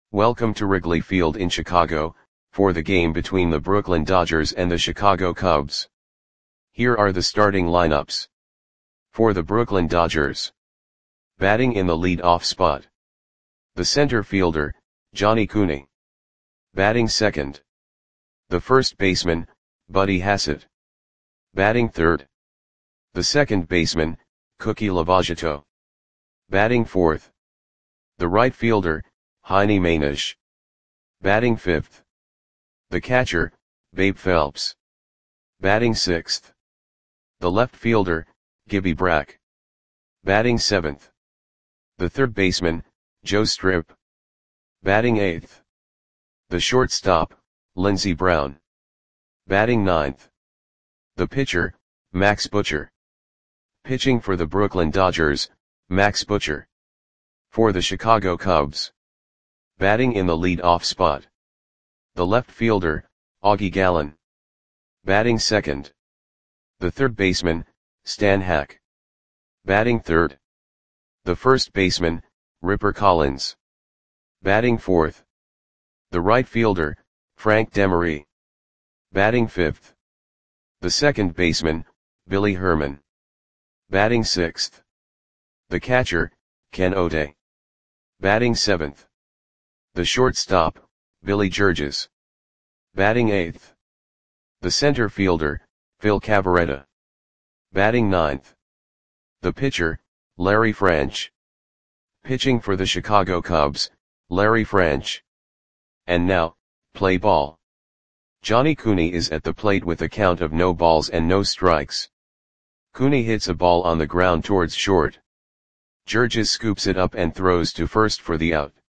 Welcome to Wrigley Field in Chicago, for the game between the Brooklyn Dodgers and the Chicago Cubs. Here are the starting lineups. For the Brooklyn Dodgers. Batting in the lead-off spot. The center fielder, Johnny Cooney. Batting second. The first baseman, Buddy Hassett. Batting third. The second baseman, Cookie Lavagetto. Batting fourth. The right fielder, Heiny Mainish. Batting fifth. The catcher, Babe Phelps. Batting sixth. The left fielder, Gibby Brack. Batting seventh. The third baseman, Joe Strip. Batting eighth. The shortstop, Lindsey Brown. Batting ninth. The pitcher, Max Butcher. Pitching for the Brooklyn Dodgers, Max Butcher. For the Chicago Cubs. Batting in the lead-off spot. The left fielder, Augie Gallen. Batting second. The third baseman, Stan Hack. Batting third. The first baseman, Ripper Collins. Batting fourth. The right fielder, Frank Demery. Batting fifth. The second baseman, Billy Herman. Batting sixth. The catcher, Ken O'Day. Batting seventh. The shortstop, Billy Georges. Batting eighth. The center fielder, Phil Cavarretta. Batting ninth. The pitcher, Larry Franch. Pitching for the Chicago Cubs, Larry Franch. And now, play ball. Johnny Cooney is at the plate with a count of no balls and no strikes. Cooney hits a ball on the ground towards short. Georges scoops it up and throws to first for the out.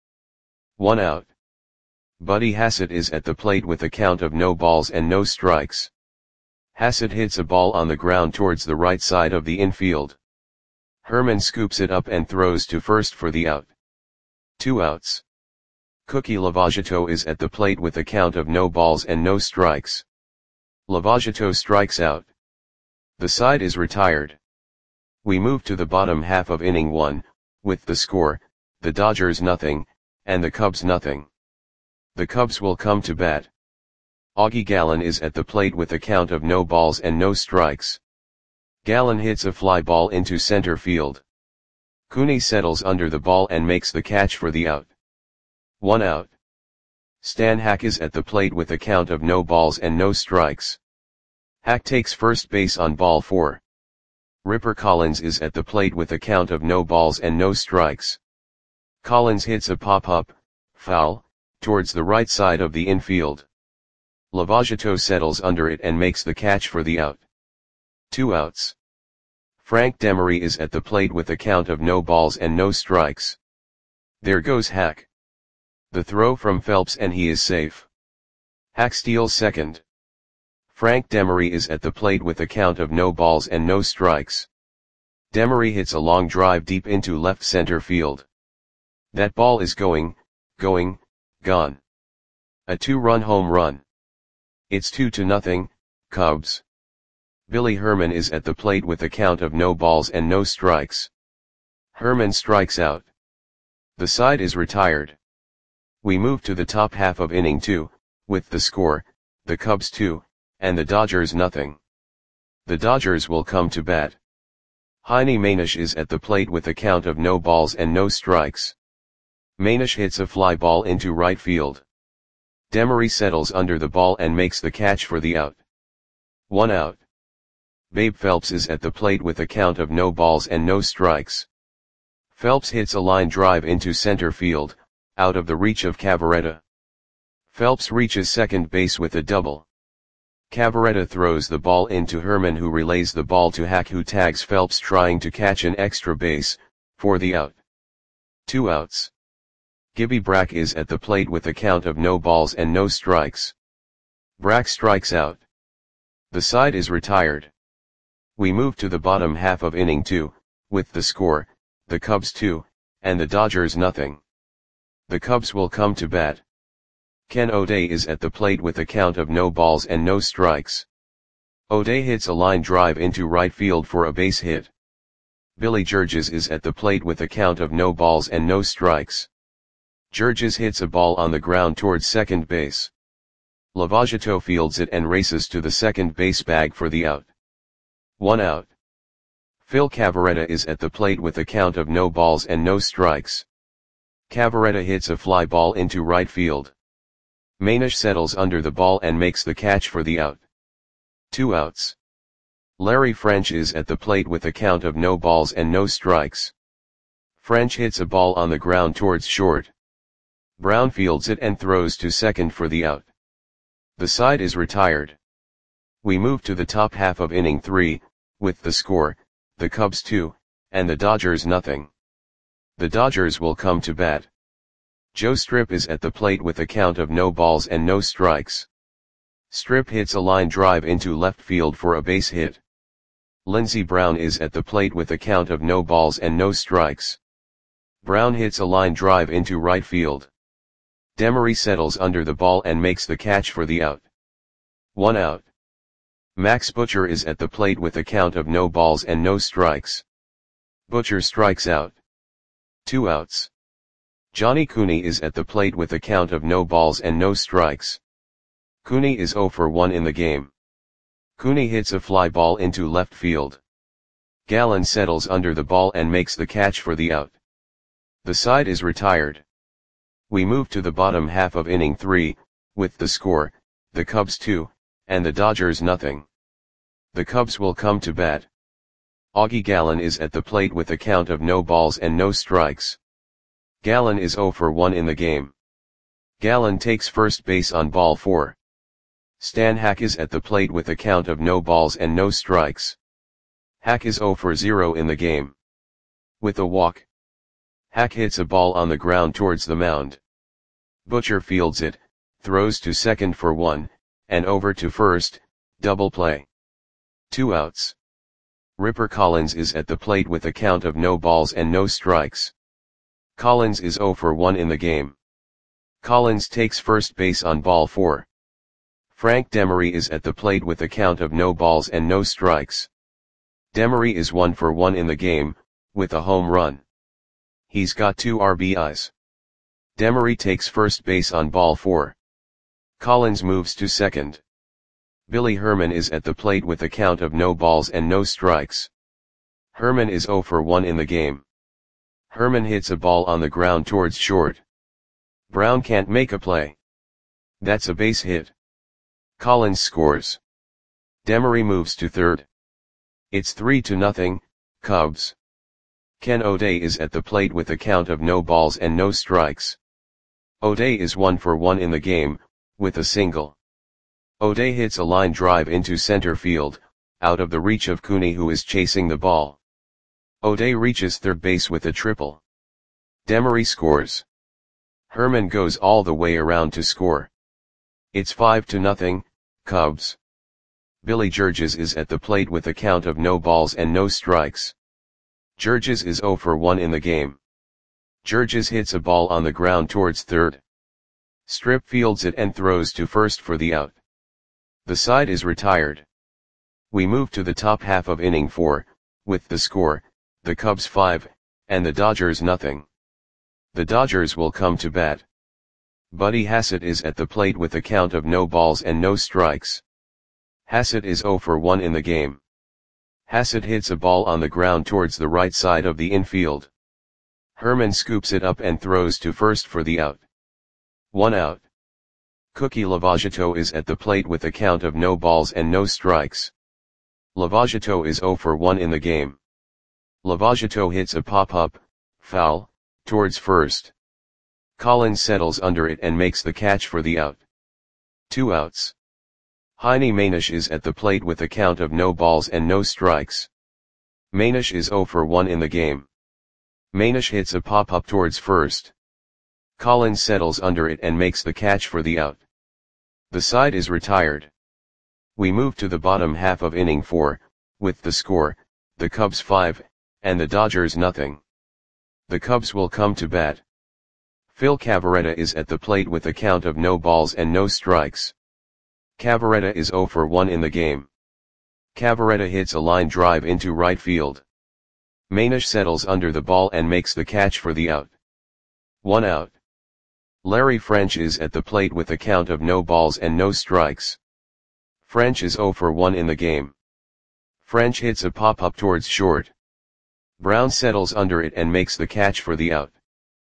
1 out. Buddy Hassett is at the plate with a count of no balls and no strikes. Hassett hits a ball on the ground towards the right side of the infield. Herman scoops it up and throws to first for the out. 2 outs. Cookie Lavagetto is at the plate with a count of no balls and no strikes. Lavagetto strikes out. The side is retired. We move to the bottom half of inning 1, with the score, the Dodgers nothing, and the Cubs nothing. The Cubs will come to bat. Augie Gallen is at the plate with a count of no balls and no strikes. Gallen hits a fly ball into center field. Cooney settles under the ball and makes the catch for the out. 1 out. Stan Hack is at the plate with a count of no balls and no strikes. Hack takes first base on ball 4. Ripper Collins is at the plate with a count of no balls and no strikes. Collins hits a pop-up, foul, towards the right side of the infield. Lavagetto settles under it and makes the catch for the out. 2 outs. Frank Demery is at the plate with a count of no balls and no strikes. There goes Hack. The throw from Phelps and he is safe. Hack steals second. Frank Demery is at the plate with a count of no balls and no strikes. Demery hits a long drive deep into left center field. That ball is gone. A 2-run home run. It's 2-0, Cubs. Billy Herman is at the plate with a count of no balls and no strikes. Herman strikes out. The side is retired. We move to the top half of inning 2, with the score, the Cubs 2, and the Dodgers nothing. The Dodgers will come to bat. Heiny Mainish is at the plate with a count of no balls and no strikes. Mainish hits a fly ball into right field. Demery settles under the ball and makes the catch for the out. 1 out. Babe Phelps is at the plate with a count of no balls and no strikes. Phelps hits a line drive into center field, out of the reach of Cavarretta. Phelps reaches second base with a double. Cavarretta throws the ball into Herman, who relays the ball to Hack, who tags Phelps trying to catch an extra base, for the out. 2 outs. Gibby Brack is at the plate with a count of no balls and no strikes. Brack strikes out. The side is retired. We move to the bottom half of inning 2, with the score, the Cubs 2, and the Dodgers nothing. The Cubs will come to bat. Ken O'Day is at the plate with a count of no balls and no strikes. O'Day hits a line drive into right field for a base hit. Billy Georges is at the plate with a count of no balls and no strikes. Georges hits a ball on the ground towards second base. Lavagetto fields it and races to the second base bag for the out. 1 out. Phil Cavarretta is at the plate with a count of no balls and no strikes. Cavarretta hits a fly ball into right field. Mainish settles under the ball and makes the catch for the out. 2 outs. Larry French is at the plate with a count of no balls and no strikes. French hits a ball on the ground towards short. Brown fields it and throws to second for the out. The side is retired. We move to the top half of inning 3, with the score, the Cubs 2, and the Dodgers nothing. The Dodgers will come to bat. Joe Strip is at the plate with a count of no balls and no strikes. Strip hits a line drive into left field for a base hit. Lindsey Brown is at the plate with a count of no balls and no strikes. Brown hits a line drive into right field. Demery settles under the ball and makes the catch for the out. 1 out. Max Butcher is at the plate with a count of no balls and no strikes. Butcher strikes out. 2 outs. Johnny Cooney is at the plate with a count of no balls and no strikes. Cooney is 0 for 1 in the game. Cooney hits a fly ball into left field. Gallen settles under the ball and makes the catch for the out. The side is retired. We move to the bottom half of inning 3, with the score, the Cubs 2, and the Dodgers nothing. The Cubs will come to bat. Augie Gallen is at the plate with a count of no balls and no strikes. Gallen is 0 for 1 in the game. Gallen takes first base on ball 4. Stan Hack is at the plate with a count of no balls and no strikes. Hack is 0 for 0 in the game. With a walk. Hack hits a ball on the ground towards the mound. Butcher fields it, throws to second for 1, and over to first, double play. 2 outs. Ripper Collins is at the plate with a count of no balls and no strikes. Collins is 0 for 1 in the game. Collins takes first base on ball 4. Frank Demery is at the plate with a count of no balls and no strikes. Demery is 1 for 1 in the game, with a home run. He's got 2 RBIs. Demery takes first base on ball 4. Collins moves to second. Billy Herman is at the plate with a count of no balls and no strikes. Herman is 0 for 1 in the game. Herman hits a ball on the ground towards short. Brown can't make a play. That's a base hit. Collins scores. Demery moves to third. It's 3-0, Cubs. Ken O'Day is at the plate with a count of no balls and no strikes. O'Day is 1 for 1 in the game, with a single. O'Day hits a line drive into center field, out of the reach of Cooney who is chasing the ball. O'Day reaches third base with a triple. Demery scores. Herman goes all the way around to score. It's 5-0, Cubs. Billy Georges is at the plate with a count of no balls and no strikes. Georges is 0 for 1 in the game. Georges hits a ball on the ground towards third. Strip fields it and throws to first for the out. The side is retired. We move to the top half of inning 4, with the score, the Cubs 5, and the Dodgers nothing. The Dodgers will come to bat. Buddy Hassett is at the plate with a count of no balls and no strikes. Hassett is 0 for 1 in the game. Hassett hits a ball on the ground towards the right side of the infield. Herman scoops it up and throws to first for the out. 1 out. Cookie Lavagetto is at the plate with a count of no balls and no strikes. Lavagetto is 0 for 1 in the game. Lavagetto hits a pop-up, foul, towards first. Collins settles under it and makes the catch for the out. 2 outs. Heine Mainish is at the plate with a count of no balls and no strikes. Mainish is 0 for 1 in the game. Mainish hits a pop-up towards first. Collins settles under it and makes the catch for the out. The side is retired. We move to the bottom half of inning 4, with the score, the Cubs 5, and the Dodgers nothing. The Cubs will come to bat. Phil Cavarretta is at the plate with a count of no balls and no strikes. Cavarretta is 0 for 1 in the game. Cavarretta hits a line drive into right field. Mainish settles under the ball and makes the catch for the out. 1 out. Larry French is at the plate with a count of no balls and no strikes. French is 0 for 1 in the game. French hits a pop-up towards short. Brown settles under it and makes the catch for the out.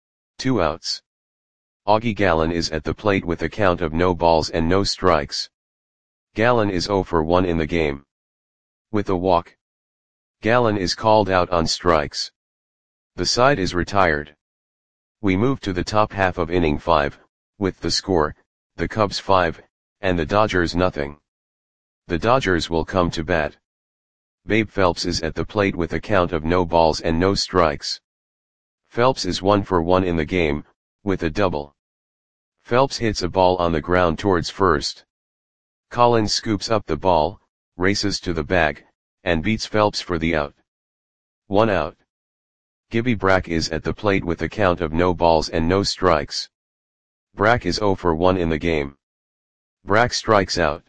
2 outs. Augie Gallen is at the plate with a count of no balls and no strikes. Gallen is 0 for 1 in the game. With a walk, Gallen is called out on strikes. The side is retired. We move to the top half of inning 5, with the score, the Cubs 5, and the Dodgers nothing. The Dodgers will come to bat. Babe Phelps is at the plate with a count of no balls and no strikes. Phelps is 1 for 1 in the game, with a double. Phelps hits a ball on the ground towards first. Collins scoops up the ball, races to the bag, and beats Phelps for the out. 1 out. Gibby Brack is at the plate with a count of no balls and no strikes. Brack is 0 for 1 in the game. Brack strikes out.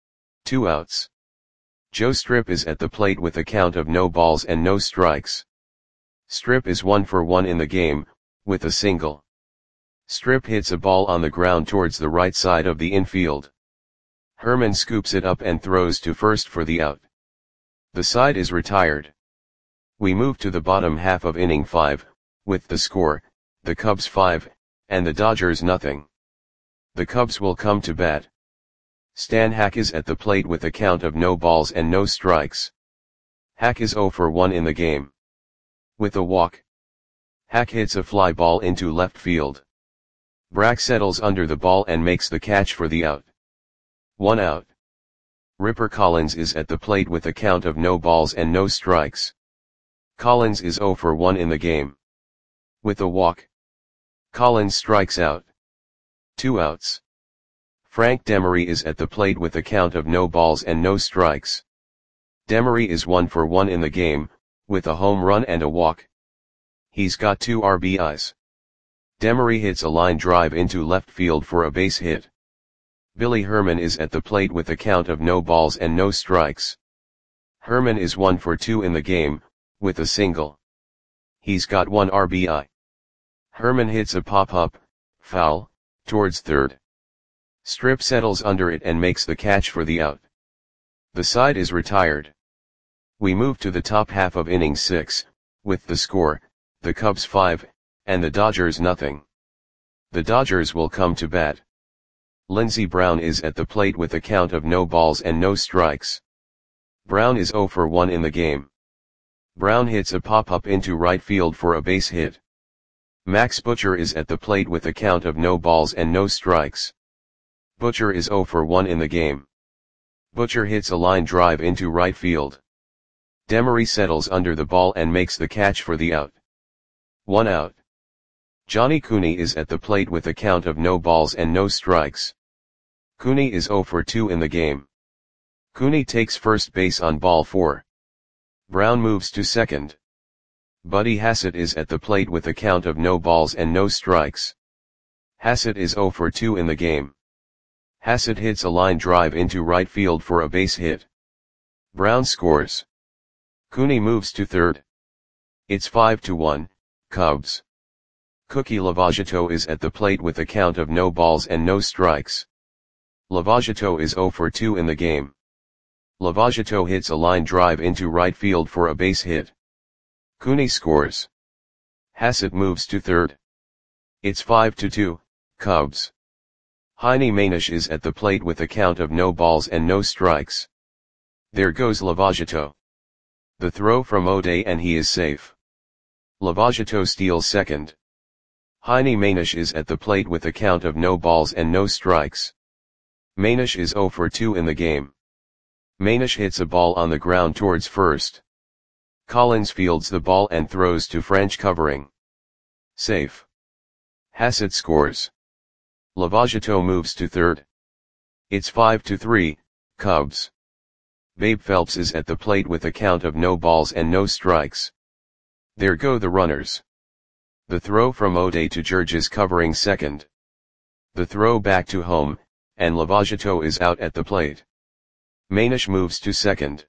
2 outs. Joe Strip is at the plate with a count of no balls and no strikes. Strip is 1 for 1 in the game, with a single. Strip hits a ball on the ground towards the right side of the infield. Herman scoops it up and throws to first for the out. The side is retired. We move to the bottom half of inning 5, with the score, the Cubs 5, and the Dodgers nothing. The Cubs will come to bat. Stan Hack is at the plate with a count of no balls and no strikes. Hack is 0 for 1 in the game. With a walk, Hack hits a fly ball into left field. Brack settles under the ball and makes the catch for the out. 1 out. Ripper Collins is at the plate with a count of no balls and no strikes. Collins is 0 for 1 in the game. With a walk, Collins strikes out. 2 outs. Frank Demery is at the plate with a count of no balls and no strikes. Demery is 1 for 1 in the game, with a home run and a walk. He's got 2 RBIs. Demery hits a line drive into left field for a base hit. Billy Herman is at the plate with a count of no balls and no strikes. Herman is 1 for 2 in the game, with a single. He's got 1 RBI. Herman hits a pop-up, foul, towards third. Strip settles under it and makes the catch for the out. The side is retired. We move to the top half of inning 6, with the score, the Cubs 5, and the Dodgers nothing. The Dodgers will come to bat. Lindsey Brown is at the plate with a count of no balls and no strikes. Brown is 0 for 1 in the game. Brown hits a pop-up into right field for a base hit. Max Butcher is at the plate with a count of no balls and no strikes. Butcher is 0 for 1 in the game. Butcher hits a line drive into right field. Demery settles under the ball and makes the catch for the out. 1 out. Johnny Cooney is at the plate with a count of no balls and no strikes. Cooney is 0 for 2 in the game. Cooney takes first base on ball 4. Brown moves to second. Buddy Hassett is at the plate with a count of no balls and no strikes. Hassett is 0 for 2 in the game. Hassett hits a line drive into right field for a base hit. Brown scores. Cooney moves to third. It's 5-1, Cubs. Cookie Lavagetto is at the plate with a count of no balls and no strikes. Lavagetto is 0 for 2 in the game. Lavagetto hits a line drive into right field for a base hit. Cooney scores. Hassett moves to third. It's 5-2, Cubs. Heine Manish is at the plate with a count of no balls and no strikes. There goes Lavagetto. The throw from O'Day and he is safe. Lavagetto steals second. Heine Manish is at the plate with a count of no balls and no strikes. Manish is 0 for 2 in the game. Manish hits a ball on the ground towards first. Collins fields the ball and throws to French covering. Safe. Hassett scores. Lavagetto moves to third. It's 5-3, Cubs. Babe Phelps is at the plate with a count of no balls and no strikes. There go the runners. The throw from O'Day to George is covering second. The throw back to home, and Lavagetto is out at the plate. Manish moves to second.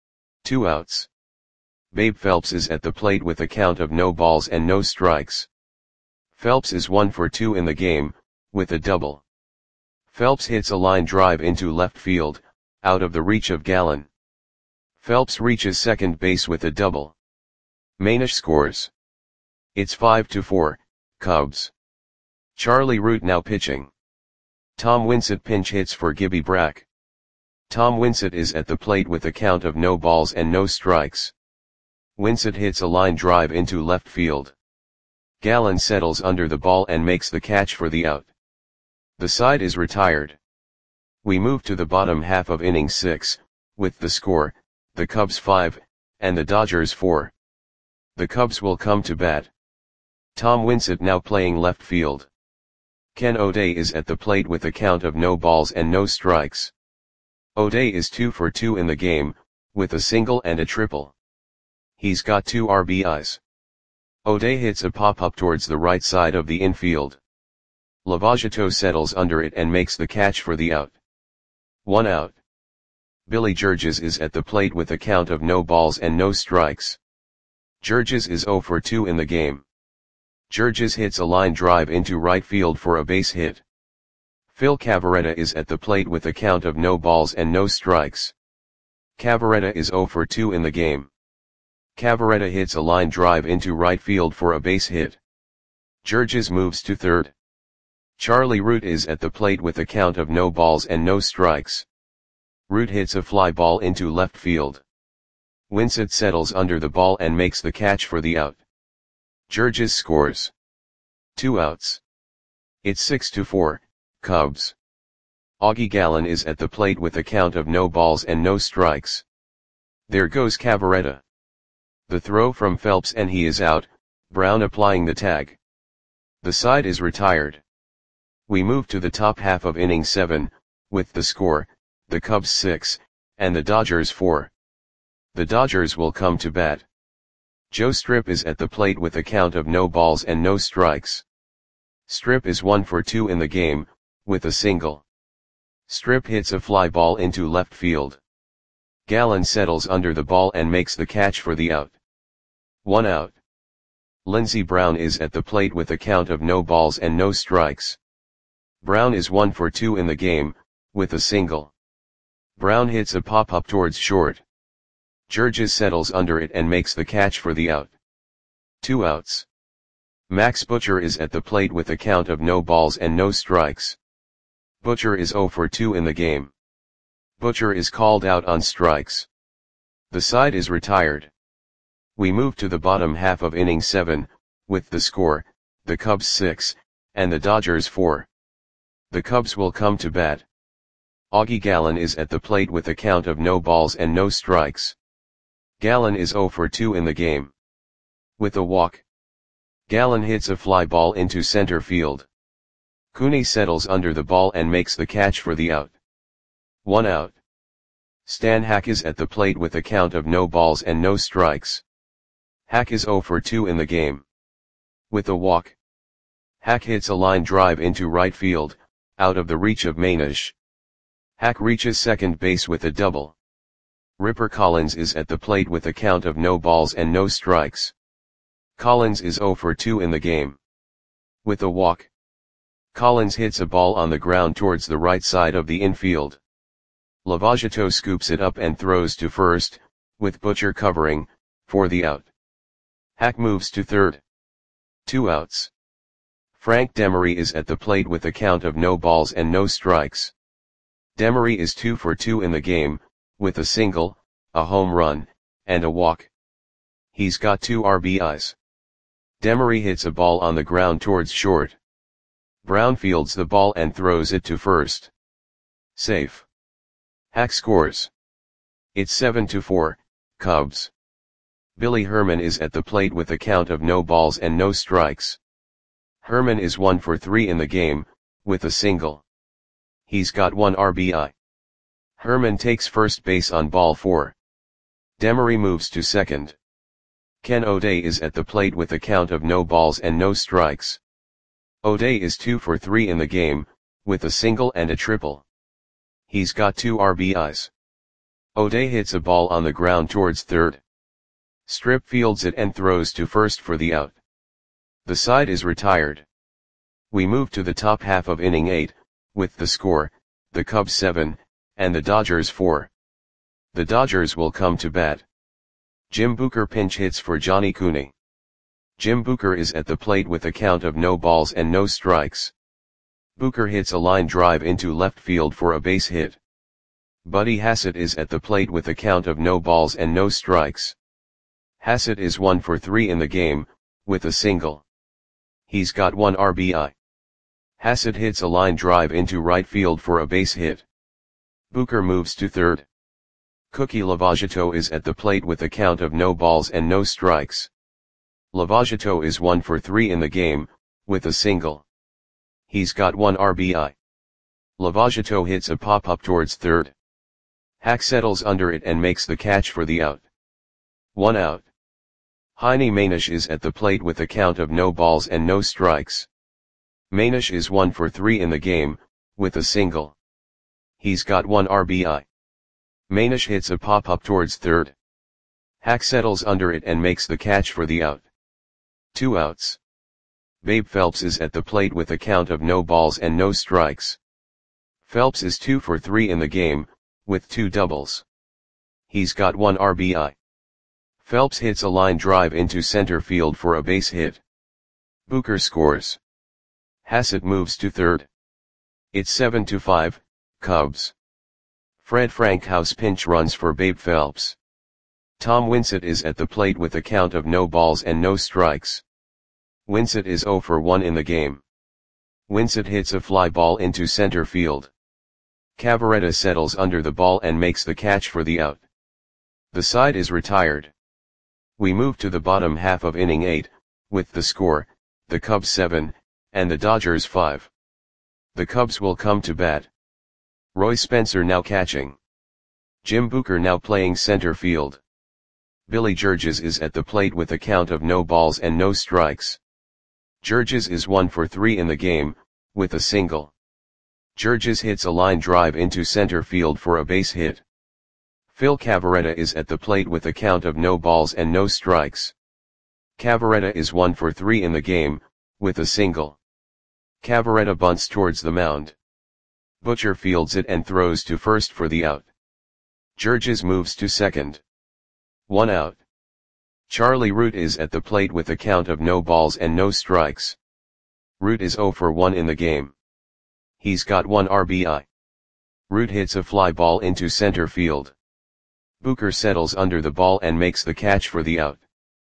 2 outs. Babe Phelps is at the plate with a count of no balls and no strikes. Phelps is 1 for 2 in the game, with a double. Phelps hits a line drive into left field, out of the reach of Gallen. Phelps reaches second base with a double. Manish scores. It's 5-4, Cubs. Charlie Root now pitching. Tom Winsett pinch hits for Gibby Brack. Tom Winsett is at the plate with a count of no balls and no strikes. Winsett hits a line drive into left field. Gallen settles under the ball and makes the catch for the out. The side is retired. We move to the bottom half of inning 6, with the score, the Cubs 5, and the Dodgers 4. The Cubs will come to bat. Tom Winsett now playing left field. Ken O'Day is at the plate with a count of no balls and no strikes. O'Day is 2 for 2 in the game, with a single and a triple. He's got 2 RBIs. O'Day hits a pop-up towards the right side of the infield. Lavagetto settles under it and makes the catch for the out. 1 out. Billy Georges is at the plate with a count of no balls and no strikes. Georges is 0 for 2 in the game. Georges hits a line drive into right field for a base hit. Phil Cavarretta is at the plate with a count of no balls and no strikes. Cavarretta is 0 for 2 in the game. Cavarretta hits a line drive into right field for a base hit. Georges moves to third. Charlie Root is at the plate with a count of no balls and no strikes. Root hits a fly ball into left field. Winsett settles under the ball and makes the catch for the out. Georges scores. 2 outs. It's 6-4, Cubs. Augie Gallen is at the plate with a count of no balls and no strikes. There goes Cavarretta. The throw from Phelps and he is out, Brown applying the tag. The side is retired. We move to the top half of inning 7, with the score, the Cubs 6, and the Dodgers 4. The Dodgers will come to bat. Joe Strip is at the plate with a count of no balls and no strikes. Strip is 1 for 2 in the game, with a single. Strip hits a fly ball into left field. Gallen settles under the ball and makes the catch for the out. 1 out. Lindsey Brown is at the plate with a count of no balls and no strikes. Brown is 1 for 2 in the game, with a single. Brown hits a pop-up towards short. Georges settles under it and makes the catch for the out. 2 outs. Max Butcher is at the plate with a count of no balls and no strikes. Butcher is 0 for 2 in the game. Butcher is called out on strikes. The side is retired. We move to the bottom half of inning 7, with the score, the Cubs 6, and the Dodgers 4. The Cubs will come to bat. Augie Gallen is at the plate with a count of no balls and no strikes. Gallen is 0 for 2 in the game. With a walk. Gallen hits a fly ball into center field. Cooney settles under the ball and makes the catch for the out. 1 out. Stan Hack is at the plate with a count of no balls and no strikes. Hack is 0 for 2 in the game. With a walk. Hack hits a line drive into right field, out of the reach of Manish. Hack reaches second base with a double. Ripper Collins is at the plate with a count of no balls and no strikes. Collins is 0 for 2 in the game. With a walk. Collins hits a ball on the ground towards the right side of the infield. Lavagetto scoops it up and throws to first, with Butcher covering, for the out. Hack moves to third. 2 outs. Frank Demery is at the plate with a count of no balls and no strikes. Demery is 2 for 2 in the game, with a single, a home run, and a walk. He's got 2 RBIs. Demery hits a ball on the ground towards short. Brown fields the ball and throws it to first. Safe. Hack scores. It's 7-4, Cubs. Billy Herman is at the plate with a count of no balls and no strikes. Herman is 1 for 3 in the game, with a single. He's got 1 RBI. Herman takes first base on ball 4. Demery moves to second. Ken O'Day is at the plate with a count of no balls and no strikes. O'Day is 2 for 3 in the game, with a single and a triple. He's got 2 RBIs. O'Day hits a ball on the ground towards third. Strip fields it and throws to first for the out. The side is retired. We move to the top half of inning 8, with the score, the Cubs 7, and the Dodgers 4. The Dodgers will come to bat. Jim Booker pinch hits for Johnny Cooney. Jim Booker is at the plate with a count of no balls and no strikes. Booker hits a line drive into left field for a base hit. Buddy Hassett is at the plate with a count of no balls and no strikes. Hassett is 1 for 3 in the game, with a single. He's got 1 RBI. Hassett hits a line drive into right field for a base hit. Booker moves to third. Cookie Lavagetto is at the plate with a count of no balls and no strikes. Lavagetto is 1 for 3 in the game, with a single. He's got 1 RBI. Lavagetto hits a pop-up towards third. Hack settles under it and makes the catch for the out. 1 out. Heine Manish is at the plate with a count of no balls and no strikes. Manish is 1 for 3 in the game, with a single. He's got 1 RBI. Manish hits a pop-up towards third. Hack settles under it and makes the catch for the out. 2 outs. Babe Phelps is at the plate with a count of no balls and no strikes. Phelps is 2 for 3 in the game, with 2 doubles. He's got 1 RBI. Phelps hits a line drive into center field for a base hit. Booker scores. Hassett moves to third. It's 7-5, Cubs. Fred Frankhouse pinch runs for Babe Phelps. Tom Winsett is at the plate with a count of no balls and no strikes. Winsett is 0 for 1 in the game. Winsett hits a fly ball into center field. Cavaretta settles under the ball and makes the catch for the out. The side is retired. We move to the bottom half of inning 8, with the score, the Cubs 7, and the Dodgers 5. The Cubs will come to bat. Roy Spencer now catching. Jim Booker now playing center field. Billy Georges is at the plate with a count of no balls and no strikes. Georges is 1 for 3 in the game, with a single. Georges hits a line drive into center field for a base hit. Phil Cavaretta is at the plate with a count of no balls and no strikes. Cavaretta is 1 for 3 in the game, with a single. Cavaretta bunts towards the mound. Butcher fields it and throws to first for the out. Georges moves to second. 1 out. Charlie Root is at the plate with a count of no balls and no strikes. Root is 0 for 1 in the game. He's got 1 RBI. Root hits a fly ball into center field. Booker settles under the ball and makes the catch for the out.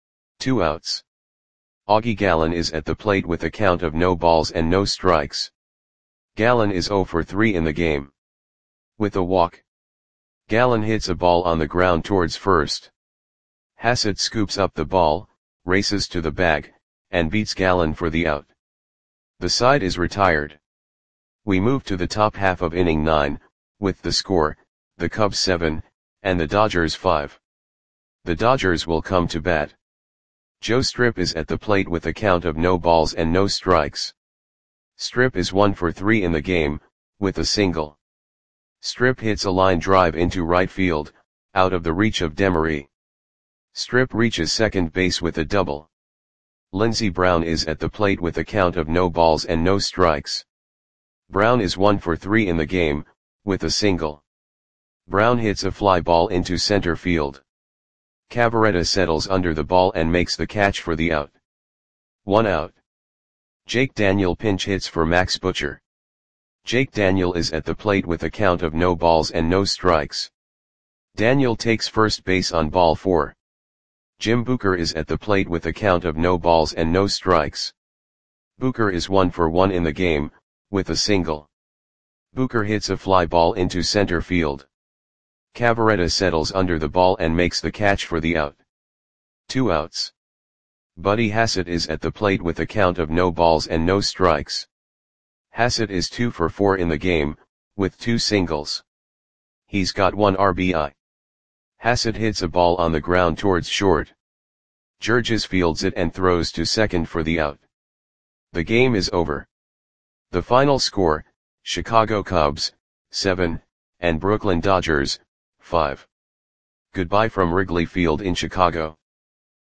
2 outs. Augie Gallen is at the plate with a count of no balls and no strikes. Gallen is 0 for 3 in the game. With a walk. Gallen hits a ball on the ground towards first. Hassett scoops up the ball, races to the bag, and beats Gallen for the out. The side is retired. We move to the top half of inning 9, with the score, the Cubs 7, and the Dodgers 5. The Dodgers will come to bat. Joe Strip is at the plate with a count of no balls and no strikes. Strip is 1 for 3 in the game, with a single. Strip hits a line drive into right field, out of the reach of Demery. Strip reaches second base with a double. Lindsey Brown is at the plate with a count of no balls and no strikes. Brown is 1 for 3 in the game, with a single. Brown hits a fly ball into center field. Cavaretta settles under the ball and makes the catch for the out. 1 out. Jake Daniel pinch hits for Max Butcher. Jake Daniel is at the plate with a count of no balls and no strikes. Daniel takes first base on ball 4. Jim Booker is at the plate with a count of no balls and no strikes. Booker is 1 for 1 in the game, with a single. Booker hits a fly ball into center field. Cavaretta settles under the ball and makes the catch for the out. 2 outs. Buddy Hassett is at the plate with a count of no balls and no strikes. Hassett is 2 for 4 in the game, with 2 singles. He's got 1 RBI. Hassett hits a ball on the ground towards short. Georges fields it and throws to second for the out. The game is over. The final score, Chicago Cubs, 7, and Brooklyn Dodgers, 5. Goodbye from Wrigley Field in Chicago.